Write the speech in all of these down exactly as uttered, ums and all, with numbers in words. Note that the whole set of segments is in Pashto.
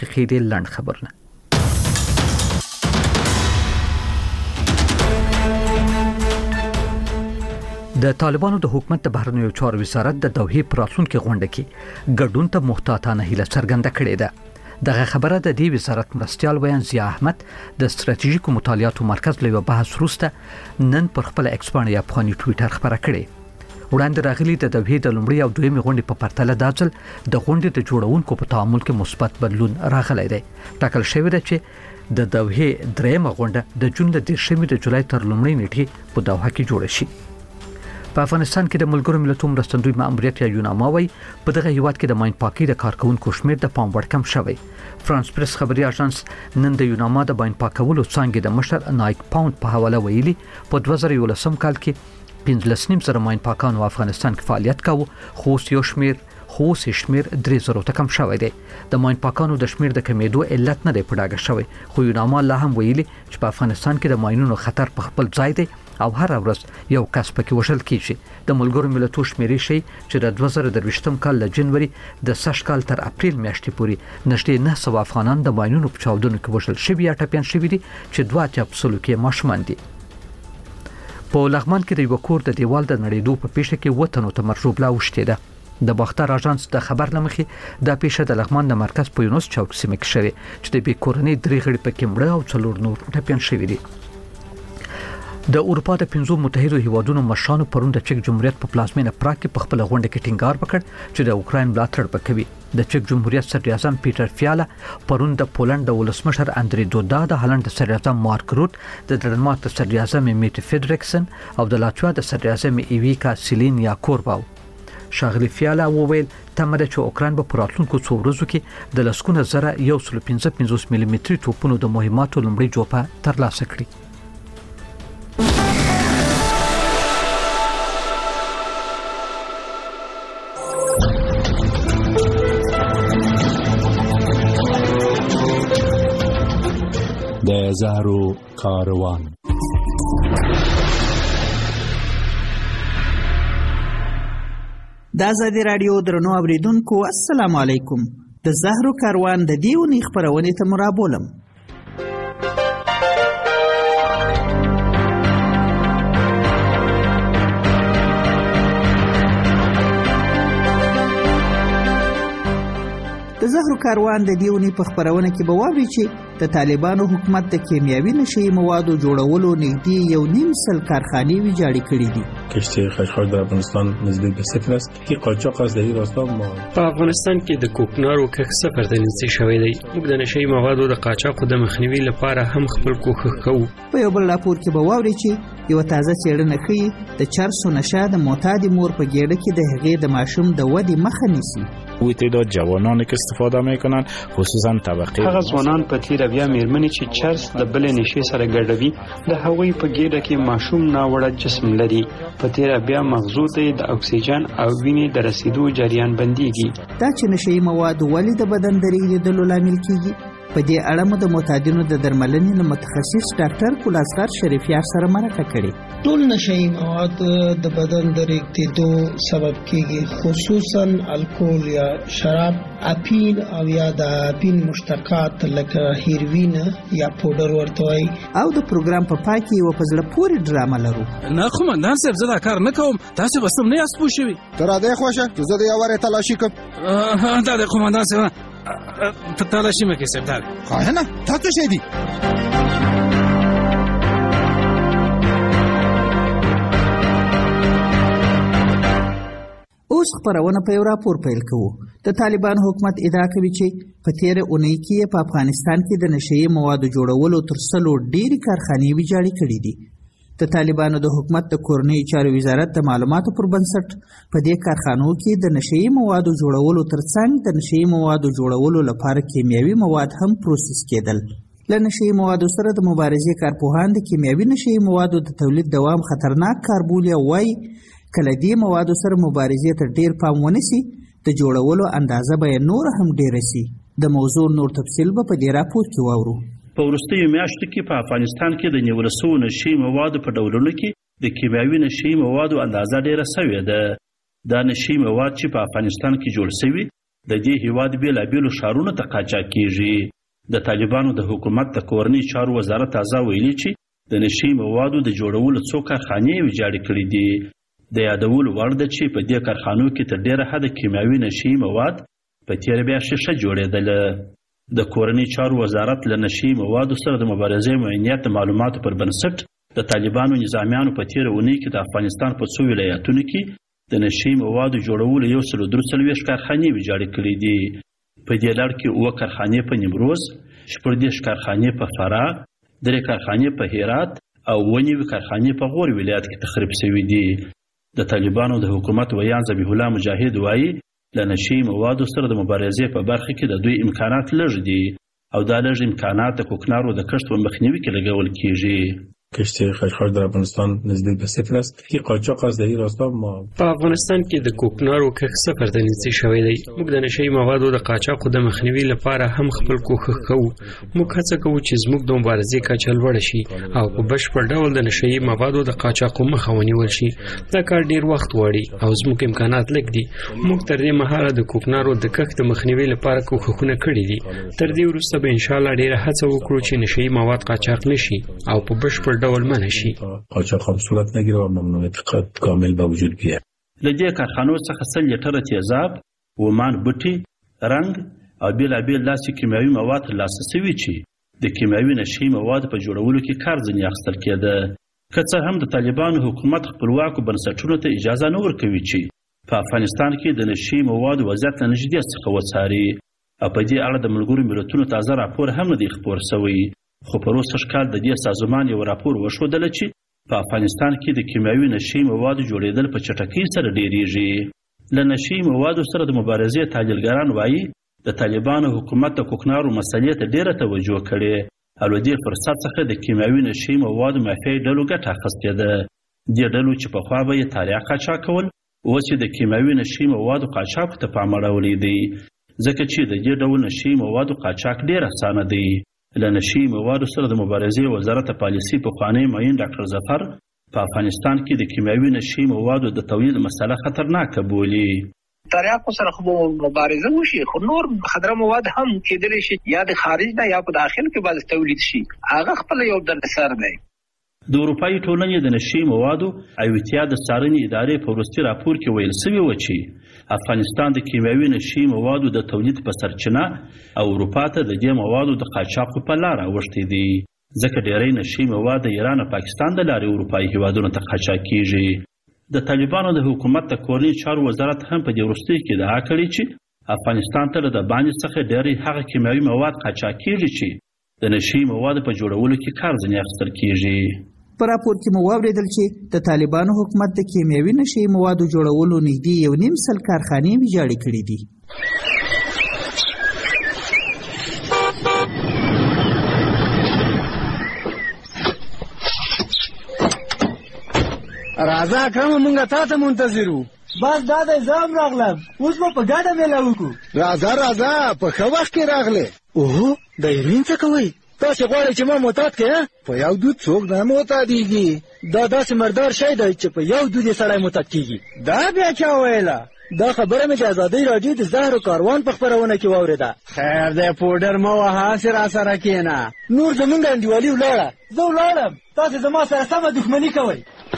دقیقې لنډ خبرونه. د طالبانو د حکومت د بهرنیو چارو وزارت د دوحې پر راتلونکي غونډه کې ګډون ته محتاطانه هیله څرګنده کړې ده. دغه خبره د دې وزارت مرستیال ویان ضیاء احمد د ستراتیژیکو مطالعاتو مرکز له بحث وروسته نن پر خپل ایکس باندې یا افغاني ټوئیټر خبره کړې. وړاندې راغلي د دوحې د لومړۍ او دویمې غونډې په پرتله دا ځل د غونډې د جوړونکو په تعامل کې مثبت بدلون راغلی دی. ټاکل شوی دی چې د دوحې دریمه غونډه د جون د دېرشمې د جولای تر لومړۍ نیټې په دوحه کې جوړه شي. په افغانستان کې د ملګرو ملتونو مرستندوی ماموریت یا یوناما وایي په دغه هیواد کې د ماین پاکي د کارکونکو شمیر د پام وړ کم شوی. فرانس پریس خبري اژانس نن د یوناما د ماین پاکولو څانګې د مشر نایک پاوند په حواله ویلي په دوه زره یولسم کال کې پنځلس نیم زره ماین پاکانو افغانستان کې فعالیت کاوه، خو یو شمیر خو شمیر درې زره ته کم شوی دی. د ماین پاکانو د شمیر د کمیدو علت نه دی په ډاګه شوی، خو یوناما لا هم ویلي چې په افغانستان کې د ماینونو خطر په خپل ځای دی او هر ورځ یو کس پکې وژل کیږي. د ملګرو ملتونو شمیرې شي چې د دوه زره درویشتم کال له جنوري د سږ کال تر اپریل میاشتې پورې نږدې نه سوه افغانان د ماینونو په چاودنو کې وژل شوي یا ټپیان شوي دي چې دوه اتیا په سلو کې ماشومان دي. په لغمان کې د یو کور د دیوال د نړېدو په پیښه کې وطنو ته مرجوبله اوښتې ده. د باختر اژانس د خبر لمخې د پیښه د لغمان د مرکز په یونس چوک سیمه کې شوې چې د بې کورنۍ درې غړي پکې مړه او څلور نور ټپیان شوي دي. د اروپا د پنځو متحدو هیوادونو مشرانو پرون د چک جمهوریت په پلازمینه پراګ کې په خپل غونډه کې ټینګار وکړ چې د اوکراین ملاتړ وکوي. د چک جمهوریت صدر اعظم پیټر فیاله پرون د پولند د ولسمشر اندری دودا، د هالند د صدر اعظم مارک روت، د ډنمارک د صدر اعظم میټ فریډریکسن او د لاتویا د صدر اعظم ایویکا سیلینیا کورباو. شاغلی فیاله وویل تمره چې اوکراین به په راتلونکو څو ورځو کې د لسګونه زره یو سل پنځه پنځوس ملي متري توپونو د مهماتو لومړی جوپه ترلاسه کړي. د زهرو کاروان. د آزادي راډیو درنو اوریدونکو السلام علیکم. د زهرو کاروان د دې ونې خپرونې ته مرابولم. د زهرو کاروان د دې ونې په خپرونه کې به واوري چې د طالبانو حکومت د کیمیاوي نشي موادو جوړولو نږدې یو نیم سل کارخانې ویجاړې کړې دي. کشتی خشخاش در افغانستان نزدیک به صفر است که قاچاق از در این راستا ما په افغانستان کې د کوکنارو کښت صفر ته نږدې شوی دی. موږ د نشي موادو د قاچاقو د مخنیوي لپاره هم خپل کوښښ کوو. په یو بل راپور کې به واوري چې یو تازه څېړنه ښیي د چرسو نشه د معتادې مور په ګېډه کې د هغې د ماشوم د ودې مخه نیسي. او تعداد جوانانی که استفاده میکنن خصوصا طبقه هغه ځوانان په تیر بیا میرمنې چې چرس د بلې نشي سره ګډوي د هغوی په ګېډه کې ماشوم ناوړه جسم لري. په تیر بیا مغزو ته د اکسیجن او وینې د رسیدو جریان بنديږي. دا چې نشي مواد ولې د بدن د ریږدلو لامل کیږي، په دې اړه مو د معتادینو د درملنې له متخصص ډاکټر کلاسغر شریفیار سره مرکه کړې. ټول نشي مواد د بدن د ریږدېدو سبب کیږي، خصوصا الکول یا شراب، اپین او یا د اپین مشتقات لکه هیروین یا پودر ورته وایي. او د پروګرام په پای کې یو په زړه پورې ډرامه لرو. نه قومندان صاحب زه دا کار نه کوم، تاسو به سم نه یاست پوه شوي. ته راځئ خوښه چې زه د یو وارې تلاشي کوم. دا د قومندان صاحب ته تلاشي مه کوې صاحب. دا خواهنه تا څه شی دي؟ اوس خبرونه په یو راپور پیل کوو. د طالبان حکومت ادعا کوي چې په تیره اونۍ کې په افغانستان کې د نشئی موادو جوړولو تر سلو ډېری کارخانې ویجاړې کړې دي. د طالبانو د حکومت د کورنۍ چارو وزارت د معلوماتو پر بنسټ په دې کارخانو کې د نشئی موادو جوړولو ترڅنګ د نشئی موادو جوړولو لپاره کیمیاوي مواد هم پروسس کېدل. له نشئی موادو سره د مبارزې کارپوهان د کیمیاوي نشئی موادو د تولید دوام خطرناک کار بولي او وایي کله دې موادو سره مبارزې ته ډېر پام ونیسي د جوړولو اندازه به نور هم ډېره سي. د موضوع نور تفصیل به په دې راپور کې واورو. په وروستیو میاشتو کې په افغانستان کې د نیول شویو نشئی موادو په ډولونو کې د کیمیاوي نشئی موادو اندازه ډېره سوې ده. دا نشئی مواد چې په افغانستان کې جوړ شوي د دې هیواد بیلابیلو ښارونو ته قاچاق کیږي د طالبانو د حکومت د کورنۍ چارو وزارت تازه ویلي چې د نشي موادو د جوړولو څو کارخانې ویجاړې کړې دي د یادولو وړ ده چې په دې کارخانو کې تر ډیره حده کیمیاوي نشي مواد په تیره بیا شیشه جوړېدله د کورنۍ چارو وزارت له نشي موادو سره د مبارزې معینیت د معلوماتو پر بنسټ د طالبانو نظامیانو په تیره اونۍ کې د افغانستان په څو ولایتونو کې د نشي موادو جوړولو یو سل درې څلوېښت کارخانې ویجاړې کړې دي په دې لړ کې اووه کارخانې په نیمروز، شپږ دېرش کارخانې په فراه، درې کارخانې په هرات او اووه نوي کارخانې په غور ولایت کې تخریب شوي دي. د طالبانو د حکومت ویان ذبیح الله مجاهد وایي له نشي موادو سره د مبارزې په برخه کې د دوی امکانات لږ دي او دا لږ امکانات د کوکنارو د کښت په مخنیوي کې لګول کیږي. کشت خشخاش در افغانستان نزدیک به صفر است. کی قاچاق از در این راستا ما په افغانستان کې د کوکنارو کښت صفر ته نږدې شوی دی. موږ د نشي موادو د قاچاقو د مخنیوي لپاره هم خپل کوښښ کوو. موږ هڅه کوو چې زموږ د مبارزې کچه لوړه شي او په بشپړ ډول د نشي موادو د قاچاقو مخه ونیول شي. دا کار ډیر وخت غواړي او زموږ امکانات لږ دي. موږ تر دې مهاله د کوکنارو د کښت د مخنیوي لپاره کوښښونه کړي دي. تر دې وروسته به ان شاء الله ډیره هڅه وکړو چې نشي مواد قاچاق نشي او په بشپړ ډول منع شي. قاچاق هم صورت نگیره و ممنوعیت کامل به وجود بیاد. له دې کارخانو څخه سل لیټره تیزاب، ومان بوټي، رنګ او بېلابېل داسې کیمیاوي مواد ترلاسه شوي چې د کیمیاوي نشي موادو په جوړولو کې کار ځینې اخیستل کېده. که څه هم د طالبانو حکومت خپلواکو بنسټونو ته اجازه نه ورکوي چې په افغانستان کې د نشي موادو وضعیت له نږدې څخه وڅاري او په دې اړه د ملګرو ملتونو تازه راپور هم نه دی خپور شوی. خو په روسته ښکال د دې سازمان یو راپور وښودله چې په افغانستان کې د کیمیاوي نشي موادو جوړېدل په چټکۍ سره ډېریږي. له نشي موادو سره د مبارزې تحلیلګران وایي د طالبانو حکومت د کوکنارو مسلې ته ډېره توجه کړې او له دې فرصت څخه د کیمیاوي نشي موادو مافیایي ډلو ګټه اخیستې ده. دې ډلو چې پخوا به یې تاریخ قاچاق کول، اوس یې د کیمیاوي نشي موادو قاچاق ته پام اړولی دی، ځکه چې د دې ډول نشي موادو قاچاق ډېر اسانه دی. له نشي موادو سره د مبارزې وزارت پالیسي پخوانی معین ډاکټر ظفر په افغانستان کې د کیمیاوي نشي موادو د تولید مسله خطرناکه بولي. تریاکو سره خو مبارزه وشي، خو نور خطر مواد هم کېدلی شي یا د خارج نه یا په داخل کې باز تولید شي. هغه خپل یو د نثر دی. د اروپایي ټولنې د نشي موادو او اتحاد د څارنې ادارې په وروستي راپور کې ویل شوي و چې افغانستان د کیمیاوي نشي موادو د تولید په سرچینه او اروپا ته د دې موادو د قاچاقو په لاره اوښتي دي، ځکه ډېری نشي مواد د ایران او پاکستان د لارې اروپایي هیوادونو ته قاچاق کیږي. د طالبانو د حکومت د کورنۍ چارو وزارت هم په دې وروستیو کې ادعا کړې چې افغانستان ته د باندې څخه ډېری هغه کیمیاوي مواد قاچاق کیږي چې د نشي موادو په جوړولو کې کار ځینې اخیستل کیږي. په راپور کې مو واورېدل چې د طالبانو حکومت د کیمیاوي نشي موادو جوړولو نږدې یو نیم سل کارخانې ویجاړې کړې دي. راځه اکرم مونږه تا ته منتظر وو. بس دا دی زه هم راغلم، اوس به په ګډه میله وکړو. راځه راځه په ښه وخت کې راغلې. اوهو د ایرین څه کوئ؟ تاسې غواړئ چې ما معتاد کړې؟ په یو دود څوک نه معتادېږي. دا داسې مردار شی دی چې په یو دود یې سړی معتاد کېږي. دا بیا چا ویله؟ دا خبره مې د ازادۍ راډیو د زهرو کاروان په خپرونه کې واورېده. خیر دی پوډر مه وهه، هسې راسره کښېنه. نور زمونږ انډیوالي ولاړه. زه ولاړم، تاسې زما سره سمه دښمني کوئ.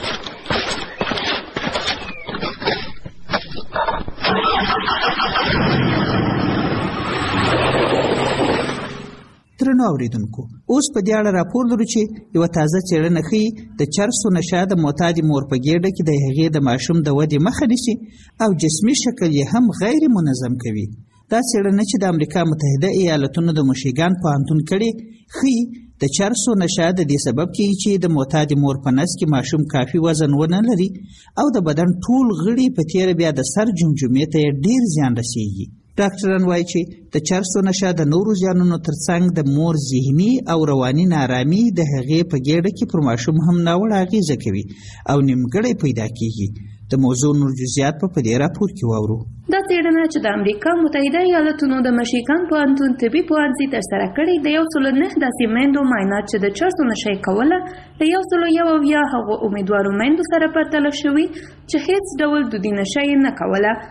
درنو اوریدونکو، اوس په دې اړه راپور لرو چې یوه تازه څېړنه ښیي د چرسو نشه د معتادې مور په ګېډه کې د هغې د ماشوم د ودې مخه نیسي او جسمي شکل یې هم غیر منظم کوي. دا څېړنه چې د امریکا متحده ایالتونو د موشیګان پوهنتون کړې ښیي د چرسو نشه د دې سبب کېږي چې د معتادې مور په نس کې ماشوم کافي وزن ونه لري او د بدن ټول غړي په تیره بیا د سر جمجمې ته یې ډېر زیان رسېږي. ډاکټران وایي چې د چرسو نشه د نورو زیانونو ترڅنګ د مور ذهني او رواني نارامي د هغې په ګېډه کې پر ماشوم هم ناوړه اغېزه کوي او نیمګړی پیدا کېږي. د موضوع نور جزئیات په دې راپور کې واورو. دا څېړنه چې د امریکا متحده ایالتونو د مشیګان پوهنتون طبي پوهنځي ترسره کړې د یو سلو نهه داسې میندو معاینات چې د چرسو نشه یې کوله د یو سلو یو اویا هغو امیدوارو میندو سره پرتله شوي چې هیڅ ډول دودي نشه یې نه کوله.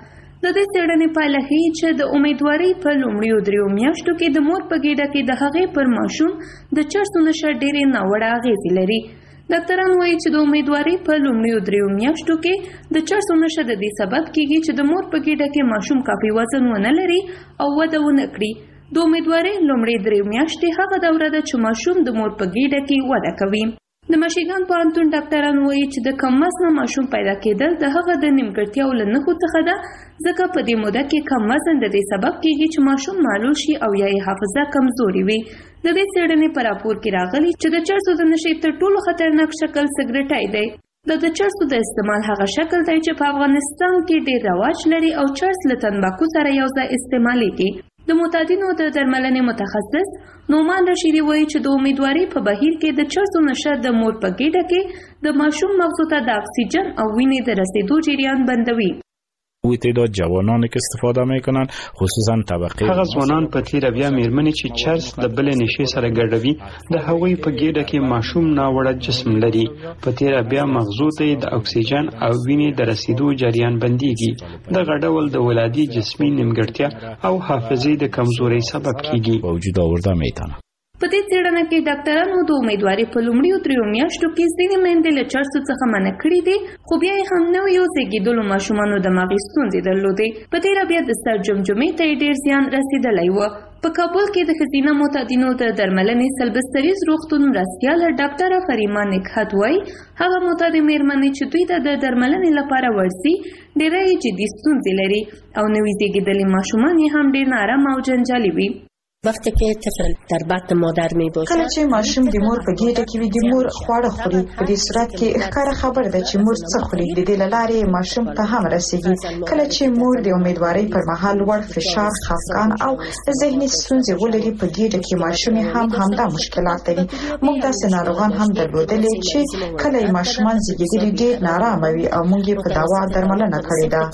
د دې څېړنې پایله ښیي چې د امیدوارۍ په لومړیو دریو میاشتو کې د مور په ګېډه کې د هغې پر ماشوم د چرسو نشه ډېرې ناوړه اغېزې لري. ډاکټران وایي چې د امیدوارۍ په لومړیو دریو میاشتو کې د چرسو نشه د دې سبب کېږي چې د مور په ګېډه کې ماشوم کافي وزن ونه لري او وده ونه کړي. د امیدوارۍ لومړۍ درې میاشتې هغه دوره ده چې ماشوم د مور په ګېډه کې وده کوي. د مشیګان پوهنتون ډاکټران وایي چې د کم وزنه ماشوم پیدا کېدل د هغه د نیمګړتیاو له نښو څخه ده، ځکه په دې موده کې کم وزن د دې سبب کېږي چې ماشوم معلول شي او یا یې حافظه کمزوري وي. د دې څېړنې په راپور کې راغلي چې د چرسو د نشې تر ټولو خطرناک شکل سګرټای دی. دا د چرسو د استعمال هغه شکل دی چې په افغانستان کې ډېر رواج لري او چرس له تنباکو سره یو ځای استعمالیږي. د معتادینو د درملنې متخصص نومان رشیدي وایي چې د امیدوارۍ په بهیر کې د چرسو نشه د مور په ګېډه کې د ماشوم مغزو ته د اکسیجن او وینې د رسیدو جریان بندوي. وی تعداد جوانانی که استفاده میکنن خصوصا طبقه هغه ځوانان په تیر بیا میرمنې چې چرس د بلې نشې سره ګډوي د هغوی په ګېډه کې ماشوم ناوړه جسم لري. په تیر بیا مغزو ته د اکسیجن او وینې د رسیدو جریان بنديږي. دغه ډول د ولادي جسمي نیمګړتیا او حافظې د کمزورۍ سبب کیږي. وجود آورده میتونه. په دې څېړنه کې ډاکټرانو د امیدوارۍ په لومړیو دریو میاشتو کې ځینې میندې له چرسو څخه منع کړي دي، خو بیا یې هم نویو زېږېدلو ماشومانو دماغي ستونزې درلودې. په تېره بیا د سر جمجمې ته یې ډېر زیان رسېدلی و. په کابل کې د ښځینه معتادینو د درملنې سلبستریز روغتون مرستیاله ډاکټره فریما نکهت وایي هغه معتادې مېرمنې چې دوی ته د درملنې لپاره ورځي ډېره یې جدي ستونزې لري او نوي زېږېدلي ماشومان یې هم ډېر نارامه او جنجالي وي. وقتی که طفل در بطن مادر می باشه کله چې ماشوم د مور په ګېډه کې وي د مور خواړه خوري، په دې صورت کې ښکاره خبره ده چې مور څه خوري، د دې له لارې ماشوم ته هم رسیږي. کله چې مور د امیدوارۍ پر مهال لوړ فشار، خفګان او ذهني ستونزې ولري، په ګېډه کې ماشوم هم همدا مشکلات لري. موږ داسې ناروغان هم درلودلي چې کله یې ماشومان زېږېدلي ډېر نارامه وي او موږ یې په دوا درملنه کړې ده.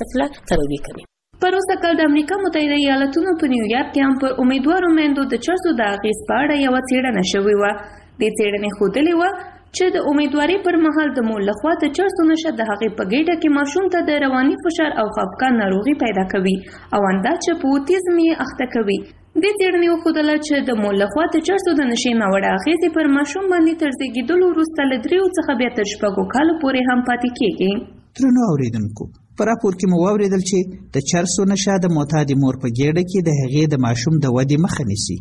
په روسته کال د امریکا متحده ایالاتونو په نیویارک کې هم پر امیدوارو میندو د چرسو د اغېز په اړه یوه څېړنه شوې وه. دې څېړنې ښودلې وه چې د امیدوارۍ پر مهال د مور لخوا د چرسو نشه د هغې په ګېډه کې ماشوم ته د رواني فشار او خفګان ناروغي پیدا کوي او اندا چې په اوتیزم یې اخته کوي. دې څېړنې وښودله چې د مور لخوا د چرسو د نشې ناوړه اغېزې پر ماشوم باندې تر زېږېدلو وروسته له دریو څخه بیا تر شپږو کالو پورې هم پاتې کېږي. درنو اورېدونکو، په راپور کې مو واورېدل چې د چرسو نشه د معتادې مور په ګېډه کې د هغې د ماشوم د ودې مخه نیسي.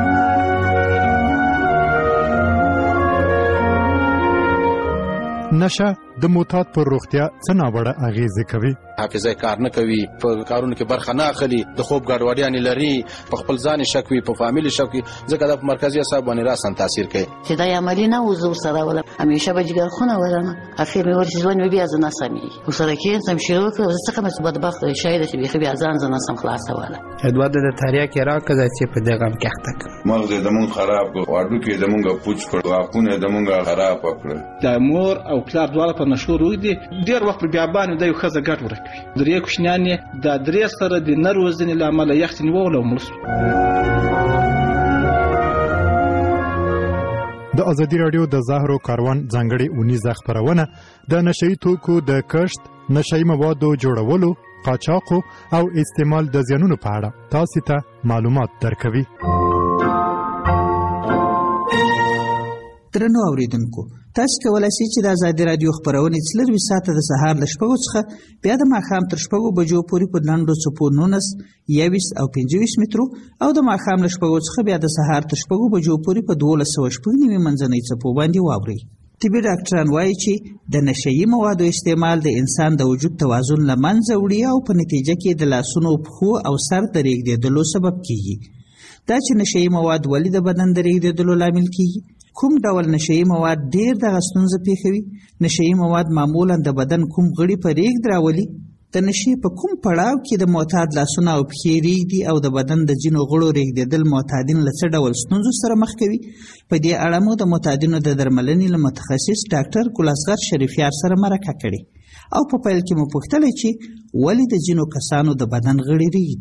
نشه د معتاد پر روغتیا څه ناوړه اغېزې کوي؟ حافظه کار نه کوي، په کارونو کې برخه نه اخلي، د خوب ګډوډي لري، په خپل ځان شک وي، په فامیل شک وي، ځکه د مرکزي اعصاب باندې راسن تاثیر کوي. چې دا عملی نه وزو سره ولا همیشه به جګر خونه ورنه اخر مې ورته ځوان بیا زنه سمي وسره کې سم شروع کړ څه کوم بدبخت شاید چې بیا بیا ځان زنه سم خلاص ولا ادواد د تاریخ کې راکړه چې په دغه کې اخته مغز دمون خراب کو واډو کې دمونګه پوچ کړ واپونه دمونګه خراب کړ. د مور او پلار دواړه په نشور ودی ډیر وخت بیا باندې د یو خزه ګټ ورکوي. درې کوشنیانې د درې سره د نروزنې لامل یخت نیول او ملس. د ازادي رادیو د زهرو کاروان ځانګړي اونیزه خبرونه د نشئی توکو د کښت، نشئی موادو جوړولو، قاچاقو او استعمال د زیانونو په اړه تاسو ته معلومات درکوي. درنو اوریدونکو، تاسو کولای شئ چې د ازادي رادیو خبرونه څلروي ساعته د سهار له شپږو څخه بیا د ماښام تر شپږو بجو پورې په لنډو څپو نولس، یویشت او پنځه ویشت مترو او د ماښام له شپږو څخه بیا د سهار تر شپږو بجو پورې په دولس سوه شپږ نوي منځنۍ څپو باندې واورئ. طبي ډاکټران وایي چې د نشهیي موادو استعمال د انسان د وجود توازن له منځه وړي او په نتیجه کې د لاسونو، پښو او سر د ریږدېدلو سبب کیږي. دا چې نشهیي مواد ولې د بدن د ریږدېدلو لامل کیږي؟ کوم ډول نشهیي مواد ډېر دغه ستونزه پېښوي؟ نشهیي مواد معمولا د بدن کوم غړي په ریږد راولي؟ د نشې په کوم پړاو کې د معتاد لاسونه او پښې ریږدي او د بدن د ځینو غړو ریږدېدل معتادین له څه ډول ستونزو سره مخ کوي؟ په دې اړه مو د معتادینو د درملنې له متخصص ډاکټر ګل اصغر شریفیار سره مرکه کړې او په پیل کې مو پوښتلی چې ولې د ځینو کسانو د بدن غړي ریږدي.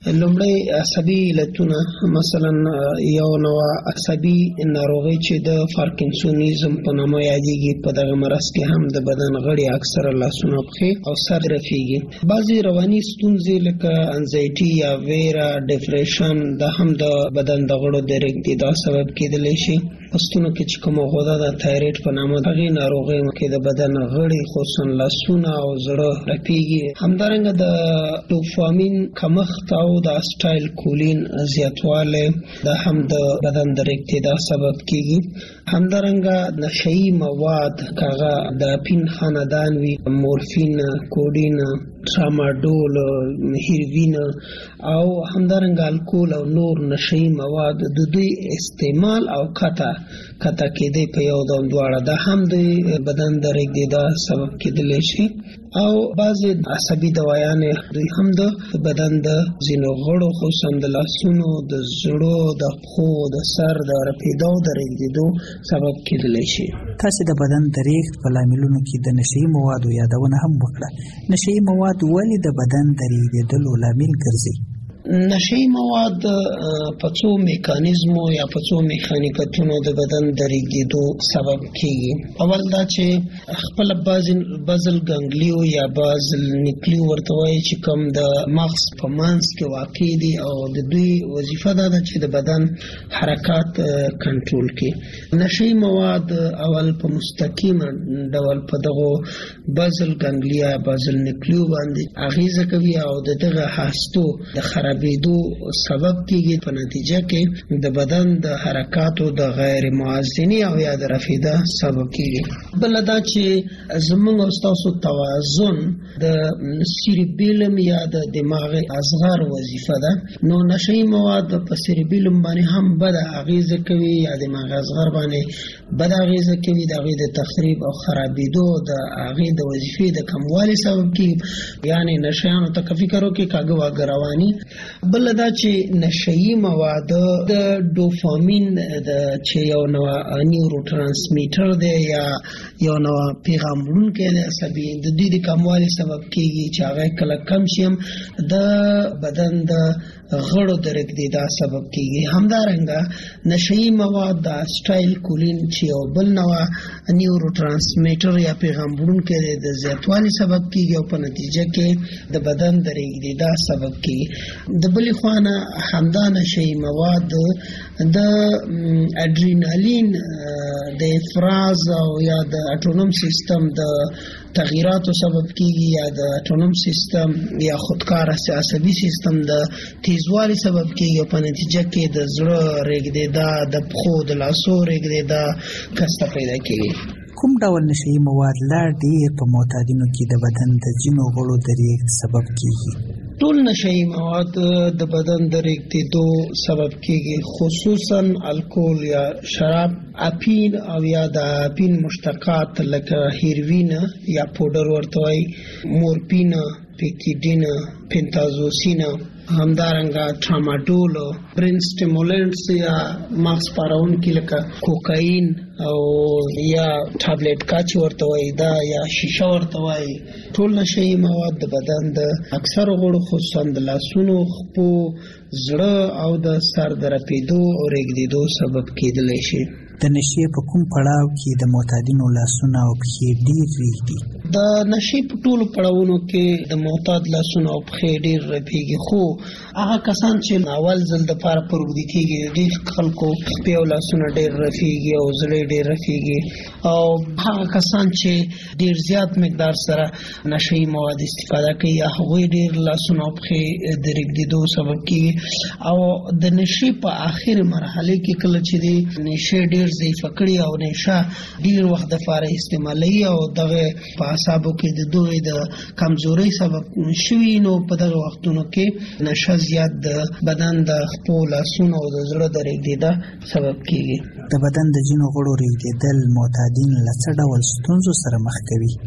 لومړی عصبي علتونه، مثلا یو نوع عصبي ناروغي چې د پارکینسونیزم په نامه یادېږي، په دغه مرض کې هم د بدن غړي اکثره لاسونه، پښې او سر رفیږي. بعضې رواني ستونزې لکه انزایټي یا ویره، ډپریشن، دا هم د بدن د غړو د رېږدېدا سبب کېدلی شي. په ستونو کې چې کومه غده د تایرویډ په نامه هغې ناروغۍ کې د بدن غړي خصوصا لاسونه او زړه رپېږي. همدارنګه د ډوپامین کمښت او د اسټایل کولین زیاتوالی دا هم د بدن د رېږدېدا سبب کېږي. همدارنګه نشهیي مواد که هغه د اپین خاندان وي، مورفین، کوډین، ټراماډول، هیروین او همدارنګه الکول او نور نشهیي مواد د دوی استعمال او قطع قطع کېدی په یو ډول دواړه دا هم د بدن د رېږدېدا سبب کېدلی شي. او بعضې عصبي دوايانې دوی هم د بدن د ځینو غړو خصوصا د لاسونو، د زړو، د پښو، د سر د رپېدو او د رېږدېدو سبب کېدلی شي. تاسې د بدن د رېږد په لاملونو کې د نشهیي موادو یادونه هم وکړه. نشهیي مواد ولې د بدن د رېږدېدلو لامل ګرځي؟ نشهیي مواد په څو میکانیزمو یا په څو میخانیکتونو د بدن د رېږدېدو سبب کېږي. اول دا چې خپل بازل ګانګلیو یا بازل نیکلیو ورته وایي چې کوم د مغز په منځ کې واقع دي او د دوی وظیفه دا ده چې د بدن حرکات کنټرول کړي. نشهیي مواد اول په مستقیم ډول په دغه بازل ګانګلیا بازل نیکلیو باندې اغیزه کوي او د دغه هستو د خرابېدو سبب کېږي. په نتیجه کې د بدن د حرکاتو د غیر موازنې او یا د رفیده سبب کېږي. بل دا چې زموږ او ستاسو توازن د سیریبیلم یا د دماغ اصغر وظیفه ده. نو نشهیي مواد په سیریبیلم باندې هم بد اغیزه کوي یا دماغ اصغر باندې بد اغیزه کوي. د هغې د تخریب او خرابېدو د هغې د وظیفې د کموالي سبب کېږي. یعنې نشهیانو ته که فکر وکړي کاږه واږه رواني. بل دا چې نشهیي مواد د ډوپامین د چې یو نوع نیورو ترانسمیټر دی یا یو نوع پیغام وړونکی دی عصبي، د دوی د کموالي سبب کېږي چې هغه کله کم شي هم د بدن د غړو د رېږدېدا سبب کېږي. همدارنګه نشهیي مواد د اسټایل کولین چې یو بل نوع نیورو ترانسمیټر یا پیغام وړونکی دی د زیاتوالي سبب کېږي او په نتیجه کې د بدن د رېږدېدا سبب کېږي. د بلې خوا نه همدا نشهیي مواد د اډرینالین د افراز او یا د اټونوم سیستم د تغییراتو سبب کېږي یا د اټونوم سیستم یا خودکار عصبي سیستم د تیزوالي سبب کېږي او په نتیجه کې د زړه رېږدېدا، د پښو د لاسو رېږدېدا کسته پیدا کېږي. کوم ډول نشهیي مواد لا ډېر په معتادینو کې د بدن د ځینو غړو د رېږد سبب کېږي؟ ټول نشهیي مواد د بدن د رېږدېدو سبب کېږي، خصوصا الکول یا شراب، اپین او یا د اپین مشتقات لکه هیروین یا پوډر ورته وایي، مورفین، پیکیډین، پنتازوسین، همدارنګه ټراماډول، برین سټیمولنټس یا مغز پارونکي لکه کوکاین او یا ټابلیټ کاچ ورته وایي دا یا شیشه ورته وایي. ټول نشهیي مواد د بدن د اکثرو غړو خصوصا د لاسونو، خپو، زړه او د سر د رپېدو او رېږدېدو سبب کېدلی شي. د نشې په کوم پړاو کې د معتادینو لاسونه او پښې ډېر رېږدي؟ د نشې په ټولو پړاوونو کې د معتاد لاسونه او پښې ډېر رپېږي، خو هغه کسان چې اول ځل دپاره پر اوږدې کېږي د دې خلکو پښې او لاسونه ډېر رپېږي او زړه یې ډېر رپېږي. او هغه کسان چې ډېر زیات مقدار سره نشهیي مواد استفاده کوي هغوی ډېر لاسونه او پښې د رېږدېدو سبب کېږي. او د نشې په آخر مرحله کې کله چې د نشې ډېر ضعیفه کړي او نشه ډېر وخت دپاره استعمالوي او دغه په اعصابو کې د دوی د کمزورۍ سبب شوي، نو په دغه وختونو کې نشه زیات د بدن د خپو، لاسونو او د زړه د رېږدېدا سبب کېږي. د بدن د ځینو غړو رېږدېدل معتادین له څه ډول ستونزو سره مخ کوي؟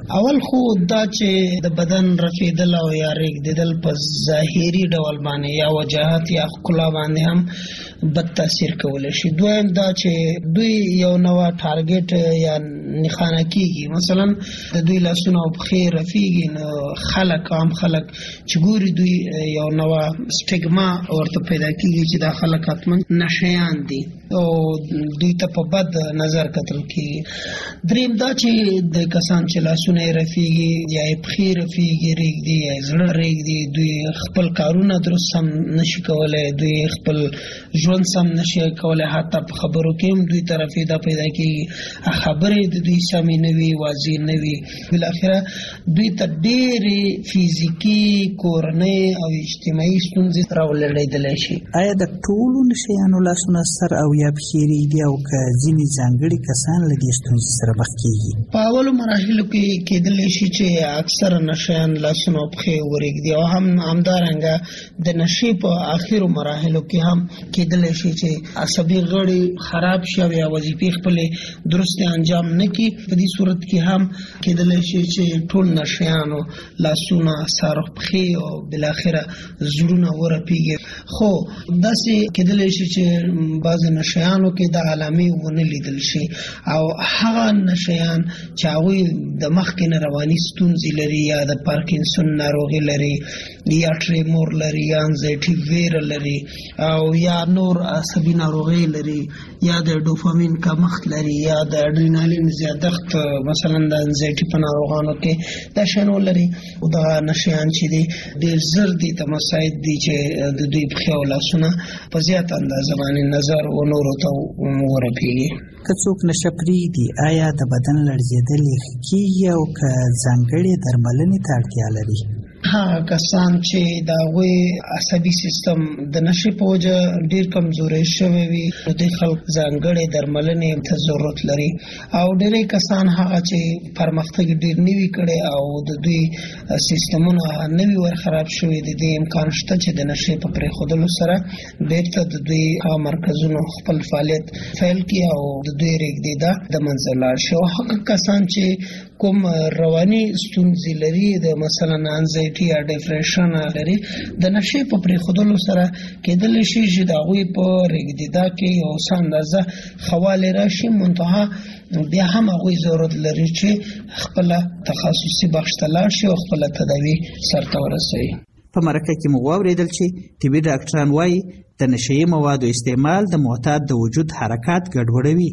اول خو دا چې د بدن رفیدل او یا ریږدیدل په ظاهري ډول باندې یا وجاهت یا ښکلا باندې هم بد تاثیر کولی شي. دویم دا چې دوی یو نوع ټارګټ یا نښانه کیږي، مثلا د دوی لاسونه او پښې رفیږي، نو خلک عام خلک چې ګوري دوی یو نوع سټیګما ورته پیدا کیږي چې دا خلک حتما نشیان دي او دوی ته په بد نظر کتل کیږي. دریم دا چې د کسان چې لاسونه رفیږي یا پښې رفیږي ریږدي یا زړه ریږدي، دوی خپل کارونه درست سم نشي کولی، دوی خپل ژوند سم نشي کولی، حتی په خبرو کې هم دوی ته رفیده پیدا کیږي، خبرې د دوی سمې نه وي، واضح نه وي. بالاخره دوی ته ډېرې فزیکي، کورنۍ او اجتماعي ستونزې راولړېدلی شي. آیا د ټولو نشیانو لاسونه سر او یا پښې ریږدي او که ځینې ځانګړي کسان له دې ستونزې سره مخ کېږي؟ په اولو مراحلو کې کېدلی شي چې اکثره نشیان لاسونه او پښې ورېږدي او هم همدارنګه د نشې په آخرو مراحلو کې هم کېدلی شي چې عصبي غړي خراب شي او یا وظیفې خپلې درستې انجام نه کړي. په دې صورت کې هم کېدلی شي چې ټول نشیانو لاسونه، سر، پښې او بالاخره زړونه ورپېږي. خو داسې کېدلی شي چې بعضې نشیانو کې د علامې ونه لیدل شي او هغه نشیان چې هغوی د مخکې نه رواني ستونزې لري یا د پارکینسون ناروغي لري یا ټریمور لري یا انزایټي ویره لري او یا نور عصبي ناروغي لري یا د ډوپامین کمښت لري یا د اډرینالین زیادښت، مثلا د انزایټي په ناروغانو کې دا شیان ولري. دغه نشیان چې دي ډېر زر دي ته مساعد دي چې د دوی پښې او لاسونه په زیاته اندازه باندې نظر و نورو ته ورپېږي. که څوک نشه پرېږدي، آیا د بدن لړزېدل یې ښه کېږي او که ځانګړې درملنې ته اړتیا لري؟ هغه کسان چې د هغوی عصبي سیستم د نشې په وجه ډېر کمزوری شوی وي، نو دوی خلک ځانګړې درملنې ته ضرورت لري. او ډېری کسان هغه چې پرمختګ ډېر نه وي کړی او د دوی سیستمونه نه وي ورخراب شوي، د دې امکان شته چې د نشې په پرېښودلو سره بېرته د دوی هغه مرکزونو خپل فعالیت پیل کړي او د دوی ریږدېدا د منځه لاړ شي. او هغه کسان چې کوم رواني ستونزې لري، د مثلا انزایټي یا ډپریشن لري، د نشې په پرېښودلو سره کېدلی شي چې د هغوی په ریږدېدا کې یو څه اندازه ښه والی راشي، منتها بیا هم هغوی ضرورت لري چې خپله تخصصي بخش ته لاړ شي او خپله تداوي سرته ورسوي. په مرکه کې مو واورېدل چې طبي ډاکټران وایي د نشهیي موادو استعمال د معتاد د وجود حرکات ګډوډوي.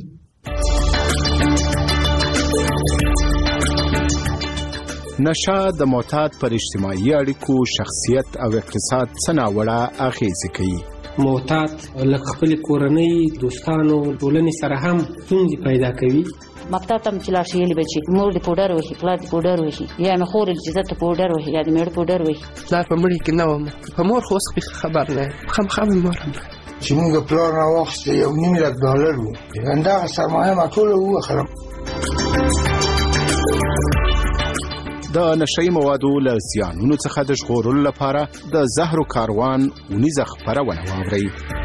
نشه د معتاد پر اجتماعي اړیکو، شخصیت او اقتصاد څه ناوړه اغېزې کوي. معتاد له خپل کورنۍ، دوستانو، ټولنې سره هم ستونزې پیدا کوي. مکتب ته چې لاړ شي یې به چې مور دې پوډر وهي، پلار دې پوډر وهي، یا مې خور چې زه ته پوډر وهي یا د مېړه پوډر وهي. پلار په مړي کې نه وم، په مور خو اوس خبر نه یم، خامخا مې مور هم چې موږ پلار راواخیسته یو نیم لک ډالر و، همدغه سرمایه ما ټوله ووخلم. د نشهیي موادو له زیانونو څخه د ژغورلو لپاره د زهرو کاروان اونیزه خپرونه واورئ.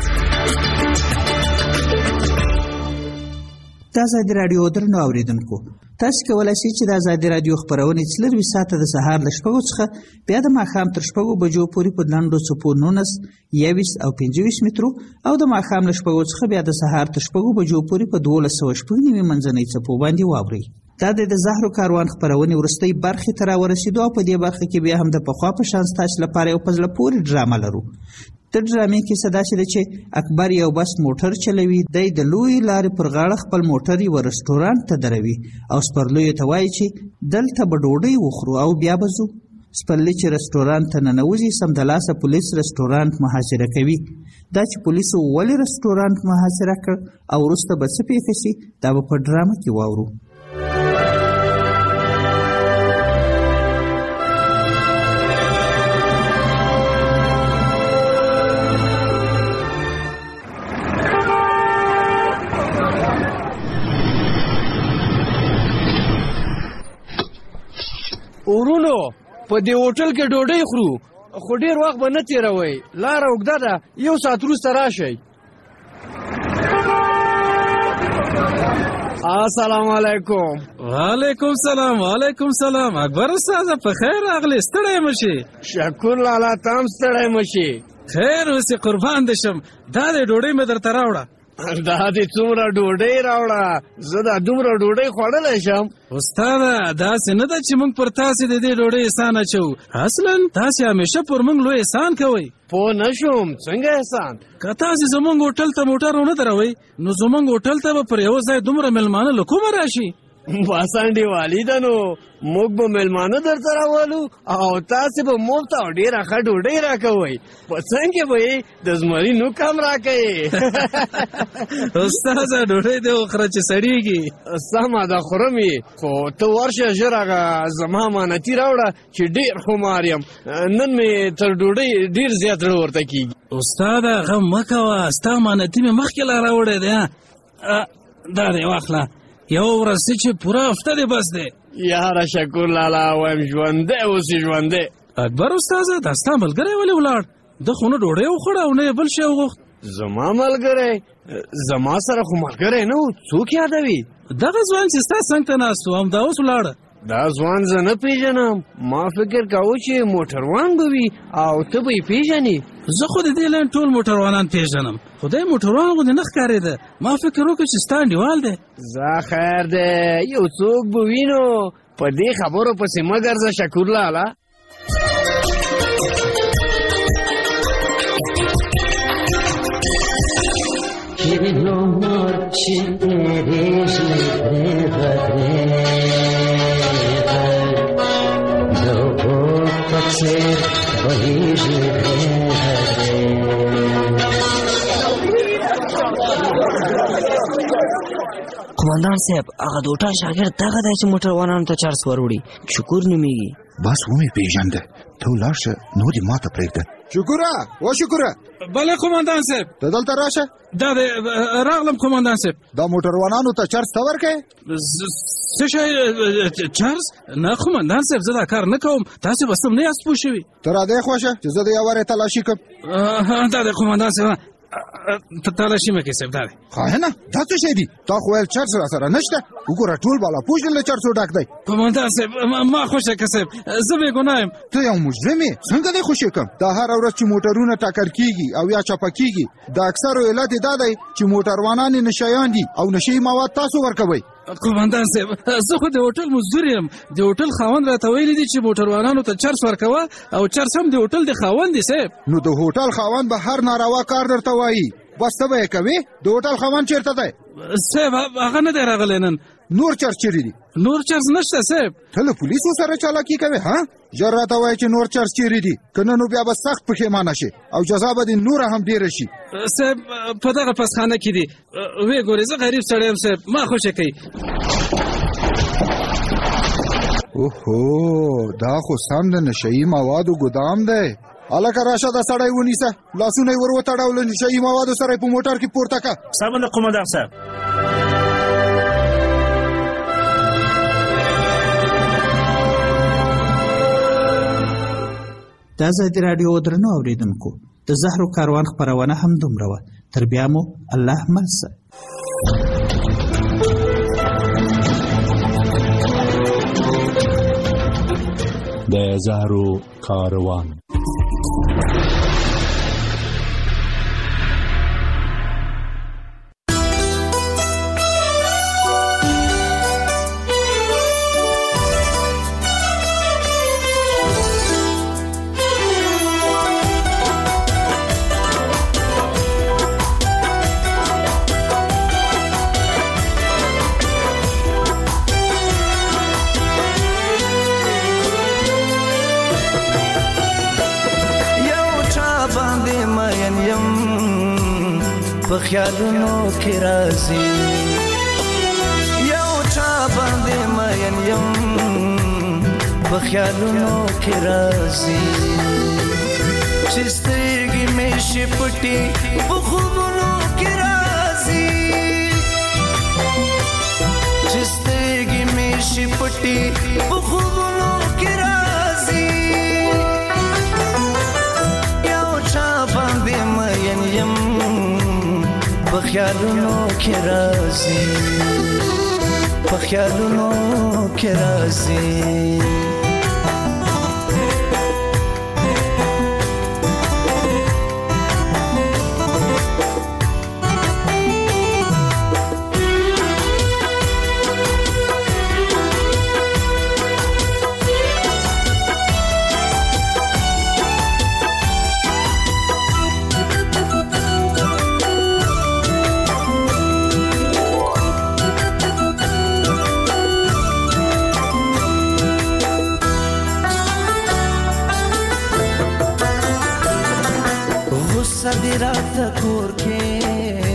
د ازادي راډیو درنو اوریدونکو، تاسو کولی شئ چې د ازادي راډیو خپرونې څلرویشت ساعته د سهار له شپږو څخه بیا د ماښام تر شپږو بجو پورې په لنډو څپو نولس، یوویشت او پنځه ویشت مترو او د ماښام له شپږو څخه بیا د سهار تر شپږو بجو پورې په دولس سوه شپږ نوي منځنۍ څپو باندې واورئ. دا د زهرو کاروان خپرونې وروستۍ برخې ته راورسېدو او په دې برخه کې بیا هم د پخوا په شان ستاسو لپاره یو په زړه پورې ډرامه لرو. د ډرامې کیسه داسې ده چې اکبر یو بس موټر چلوي، دی د لوی لارې پر غاړه خپل موټر یوه رسټورانټ ته دروي او سپرلیو ته وایي چې دلته به ډوډۍ وخورو او بیا به ځو. سپرلی چې رسټورانټ ته ننوځي، سمدلاسه پولیس رسټورانټ محاصره کوي. دا چې پولیسو ولې رسټورانټ محاصره کړ او وروسته به څه پېښه شي، دا به په ډرامه کې واورو. ورونو په دې هوټل کې ډوډۍ خورو، خو ډېر وخت به نه تېروئ، لاره اوږده ده، یو ساعت وروسته راشئ. السلام علیکم. وعلیکم سلام. وعلیکم سلام. اکبر استاد په خیر راغلی. ستړی مشي. شکر لالا تام ستړی مشي. خیر اوسې قربان دې شم. دا دې ډوډۍ مې درته راوړه. دا دې څومره ډوډۍ راوړه. زه دا دومره ډوډۍ خوړلی شم. استاده داسې نه ده چې موږ پر تاسې د دې ډوډۍ احسان اچوو. اصلا تاسې همیشه پر موږ لوی احسان کوئ. پوه نه شوم څنګه احسان؟ که تاسې زموږ هوټل ته موټر ونه دروئ نو زموږ هوټل ته به پر یوه ځای دومره مېلمانه له کومه راشي؟ باسانډي والي ده نو موږ به مېلمانه درته راولو او تاسې به مفت او ډېره ښه ډوډۍ راکوئ. په څنګ کې به یې د زمري نوک هم راکوئ. استاده ډوډۍ دې وخوره چې سړېږي. سمه ده خورم یې، خو ته ورشه ژر هغه زما امانتي راوړه چې ډېر خمار یم. نن مې تر ډوډۍ ډېر زیات زړه ورته کېږي. استاده غم مه کوه، ستا امانتي مې مخکې لا راوړی دی. دا دی واخله. یو ورځ چې پوره هفته دی بس دی. یاره شکر لالا وایم ژوندی اوسې ژوندی. اکبر استاده دا ستا ملګری ولې ولاړ؟ ده خو نه ډوډۍ وخوړه او نه یې بل شی وغوښت. زما ملګری؟ زما سره خو ملګری نه و. څوک یادوي؟ دغه ځوان چې ستا څنګ ته ناست و همدا اوس ولاړه. دا ځوان زه نه پیژنم. ما فکر کاوه چې موټروان به وي او ته به یې پیژنې. زه خو د دې لاین ټول موټروانان پیژنم، خو دی موټروان غوندې نه ښکارېده. ما فکر وکړ چې ستا انډیوال دی. زه خیر دی یو څوک به وي نو په دې خبرو پسې مه ګرځه شکور لالا. قومندان صاحب هغه د هوټل شاګرد دغه دی چې موټروانانو ته چارس وروړي. شکور نومیږي. بس ومې پېژانده. ته ولاړ شه نور دې ماته پرېږده. شکوره و شکوره. بله قومندان صاحب. ته دلته راشه. دا دی راغلم قومندان صاحب. دا موټروانانو ته چارس ته ورکوې؟ څه شی چارس؟ نه قومندان صاحب زه دا کار نه کوم. تاسې به سم نه یاست پوه شوي. ته راځئ خوښه چې زه د یو وارې تلاشي کړم. دا دی قومندان صاحب تلاشي مه کوئ صاحب. دا دی خاینه دا څه شی دي؟ تا خو ویل چرس را سره نشته. وګوره ټول بالا پوش له چرسو ډک دی. قومندان صاحب ما خوښه که صاحب زه بېګناه یم. ته یو مجرم یې څنګه دې خوشې کړم؟ دا هره ورځ چې موټرونه ټکر کېږي او یا چپه کېږي د اکثرو علت یې دا دی چې موټروانان یې نشیان دي او نشهیي مواد تاسو ورکوئ. قومندان صاحب زه خو د هوټل مزدور یم. د هوټل خاوند راته ویلي دي چې موټروانانو ته چرس ورکوه او چرس هم د هوټل د خاوند دی صاحب. نو د هوټل خاوند به هر ناروا کار درته وایي. بس ته به یې کوې؟ د هوټل خاوند چېرته دی؟ صاحب هغه نه دی راغلی نن. نور چرس چیرې دي؟ نور چرس نشته صاحب. ته له پولیسو سره چالاکي کوې ها؟ ژر راته وایه چې نور چرس چیرې دي، که نه نو بیا به سخت پښیمانه شي او جزا به دې نوره هم ډېره شي. صاحب په دغه پسخانه کې دي. ویې ګورې زه غریب سړی یم صاحب ما خوښه کوي. اوهو دا خو سم د نشهیي موادو ګدام دی. هلکه راشه دا سړی ونیسه. لاسونه یې ور وتړه او له نشهیي موادو سره یې په موټر کې پورته کړه. سمه ده قومندان صاحب. د ازادي راډیو درنو اورېدونکو د زهرو کاروان خپرونه هم دومره وه. تر بیا مو الله ملسه. د زهرو کاروان. په خیالونو کې راځي یو چا باندې مین یم په خیالونو کې راځي چې سترګې مې شي پټې په خوبونو کې راځي چې سترګې مې شي پټې په خوبونو کې راځي یو چا باندې مین یم په خیالونو کې راځي په خیالونو کې راځي صدرات کور کې